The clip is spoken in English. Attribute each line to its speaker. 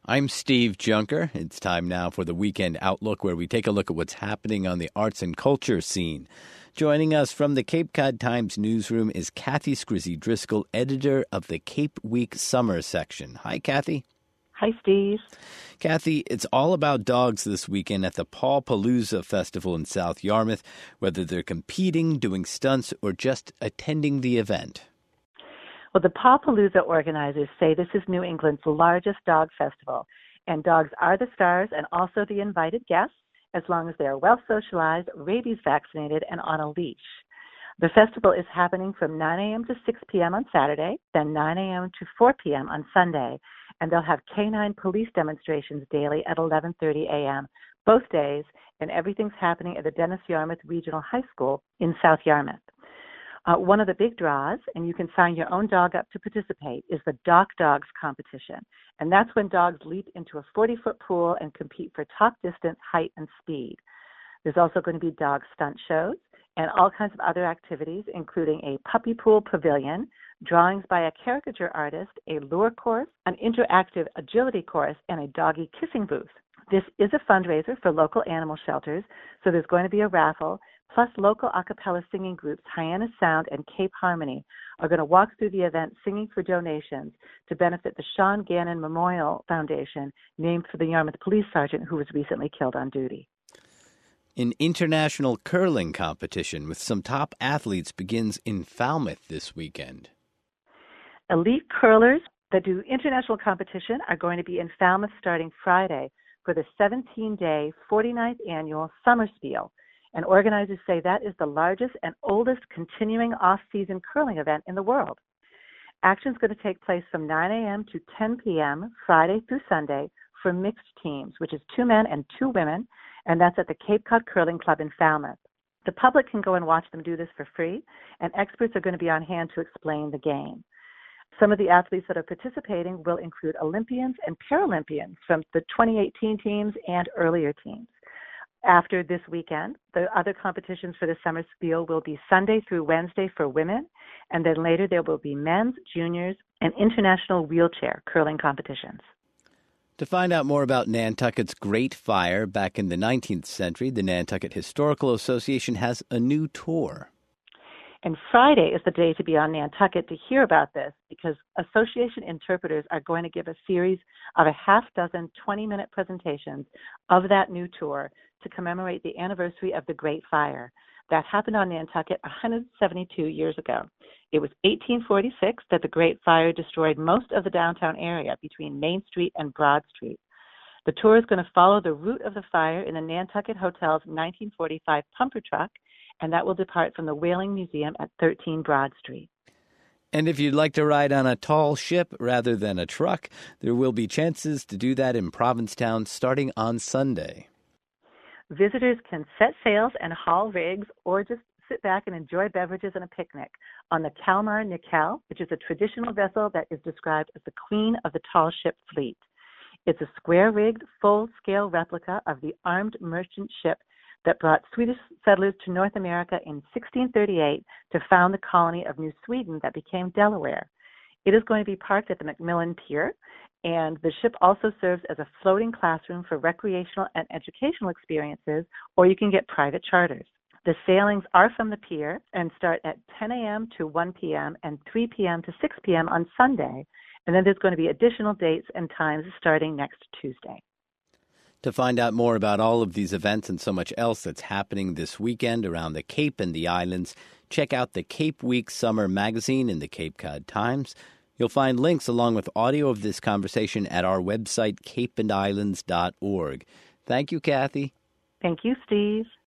Speaker 1: I'm Steve Junker. It's time now for the Weekend Outlook, where we take a look at what's happening on the arts and culture scene. Joining us from the Cape Cod Times newsroom is Kathy Scrizzy-Driscoll, editor of the Cape Week Summer section. Hi, Kathy.
Speaker 2: Hi, Steve.
Speaker 1: Kathy, it's all about dogs this weekend at the Pawpalooza Festival in South Yarmouth, whether they're competing, doing stunts, or just attending the event.
Speaker 2: Well, the Pawpalooza organizers say this is New England's largest dog festival, and dogs are the stars and also the invited guests, as long as they are well socialized, rabies vaccinated, and on a leash. The festival is happening from 9 a.m. to 6 p.m. on Saturday, then 9 a.m. to 4 p.m. on Sunday, and they'll have canine police demonstrations daily at 11:30 a.m. both days, and everything's happening at the Dennis Yarmouth Regional High School in South Yarmouth. One of the big draws, and you can sign your own dog up to participate, is the Dock Dogs competition. And that's when dogs leap into a 40-foot pool and compete for top distance, height, and speed. There's also going to be dog stunt shows and all kinds of other activities, including a puppy pool pavilion, drawings by a caricature artist, a lure course, an interactive agility course, and a doggy kissing booth. This is a fundraiser for local animal shelters, so there's going to be a raffle. Plus, local a cappella singing groups Hyannis Sound and Cape Harmony are going to walk through the event singing for donations to benefit the Sean Gannon Memorial Foundation, named for the Yarmouth police sergeant who was recently killed on duty.
Speaker 1: An international curling competition with some top athletes begins in Falmouth this weekend.
Speaker 2: Elite curlers that do international competition are going to be in Falmouth starting Friday for the 17-day 49th annual Summer Spiel. And organizers say that is the largest and oldest continuing off-season curling event in the world. Action is going to take place from 9 a.m. to 10 p.m. Friday through Sunday for mixed teams, which is 2 men and 2 women, and that's at the Cape Cod Curling Club in Falmouth. The public can go and watch them do this for free, and experts are going to be on hand to explain the game. Some of the athletes that are participating will include Olympians and Paralympians from the 2018 teams and earlier teams. After this weekend, the other competitions for the Summer Spiel will be Sunday through Wednesday for women, and then later there will be men's, juniors, and international wheelchair curling competitions.
Speaker 1: To find out more about Nantucket's Great Fire back in the 19th century, the Nantucket Historical Association has a new tour.
Speaker 2: And Friday is the day to be on Nantucket to hear about this, because association interpreters are going to give a series of a half dozen 20-minute presentations of that new tour to commemorate the anniversary of the Great Fire that happened on Nantucket 172 years ago. It was 1846 that the Great Fire destroyed most of the downtown area between Main Street and Broad Street. The tour is going to follow the route of the fire in the Nantucket Hotel's 1945 pumper truck, and that will depart from the Whaling Museum at 13 Broad Street.
Speaker 1: And if you'd like to ride on a tall ship rather than a truck, there will be chances to do that in Provincetown starting on Sunday.
Speaker 2: Visitors can set sails and haul rigs, or just sit back and enjoy beverages and a picnic on the Kalmar Nyckel, which is a traditional vessel that is described as the queen of the tall ship fleet. It's a square-rigged, full-scale replica of the armed merchant ship that brought Swedish settlers to North America in 1638 to found the colony of New Sweden that became Delaware. It is going to be parked at the Macmillan Pier, and the ship also serves as a floating classroom for recreational and educational experiences, or you can get private charters. The sailings are from the pier and start at 10 a.m. to 1 p.m. and 3 p.m. to 6 p.m. on Sunday, and then there's going to be additional dates and times starting next Tuesday.
Speaker 1: To find out more about all of these events and so much else that's happening this weekend around the Cape and the islands, check out the Cape Week Summer magazine in the Cape Cod Times. You'll find links along with audio of this conversation at our website, capeandislands.org. Thank you, Kathy.
Speaker 2: Thank you, Steve.